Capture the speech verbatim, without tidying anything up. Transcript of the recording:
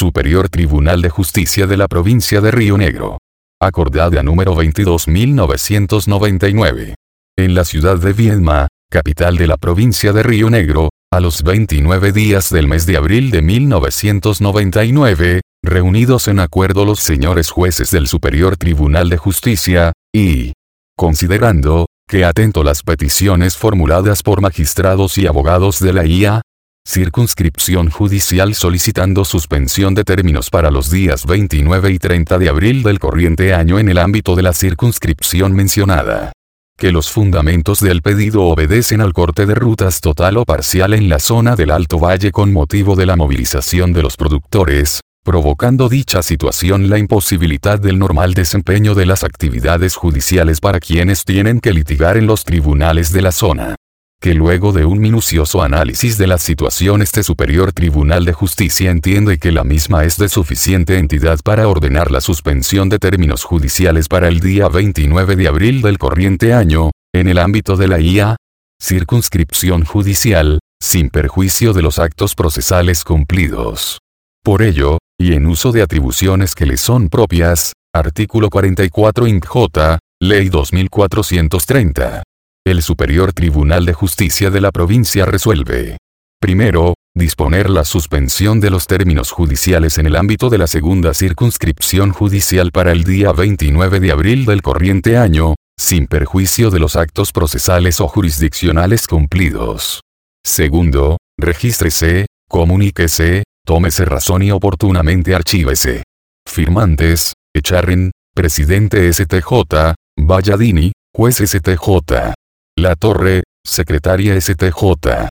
Superior Tribunal de Justicia de la Provincia de Río Negro. Acordada número veintidós mil novecientos noventa y nueve. En la ciudad de Viedma, capital de la provincia de Río Negro, a los veintinueve días del mes de abril de mil novecientos noventa y nueve, reunidos en acuerdo los señores jueces del Superior Tribunal de Justicia, y considerando que atento las peticiones formuladas por magistrados y abogados de la I A, Circunscripción Judicial solicitando suspensión de términos para los días veintinueve y treinta de abril del corriente año en el ámbito de la circunscripción mencionada. Que los fundamentos del pedido obedecen al corte de rutas total o parcial en la zona del Alto Valle con motivo de la movilización de los productores, provocando dicha situación la imposibilidad del normal desempeño de las actividades judiciales para quienes tienen que litigar en los tribunales de la zona. Que luego de un minucioso análisis de la situación este Superior Tribunal de Justicia entiende que la misma es de suficiente entidad para ordenar la suspensión de términos judiciales para el día veintinueve de abril del corriente año, en el ámbito de la I A, Circunscripción Judicial, sin perjuicio de los actos procesales cumplidos. Por ello, y en uso de atribuciones que le son propias, artículo cuarenta y cuatro I N C J, Ley dos mil cuatrocientos treinta. El Superior Tribunal de Justicia de la provincia resuelve. Primero, disponer la suspensión de los términos judiciales en el ámbito de la segunda circunscripción judicial para el día veintinueve de abril del corriente año, sin perjuicio de los actos procesales o jurisdiccionales cumplidos. Segundo, regístrese, comuníquese, tómese razón y oportunamente archívese. Firmantes, Echarren, Presidente S T J, Valladini, Juez S T J. La Torre, Secretaria S T J.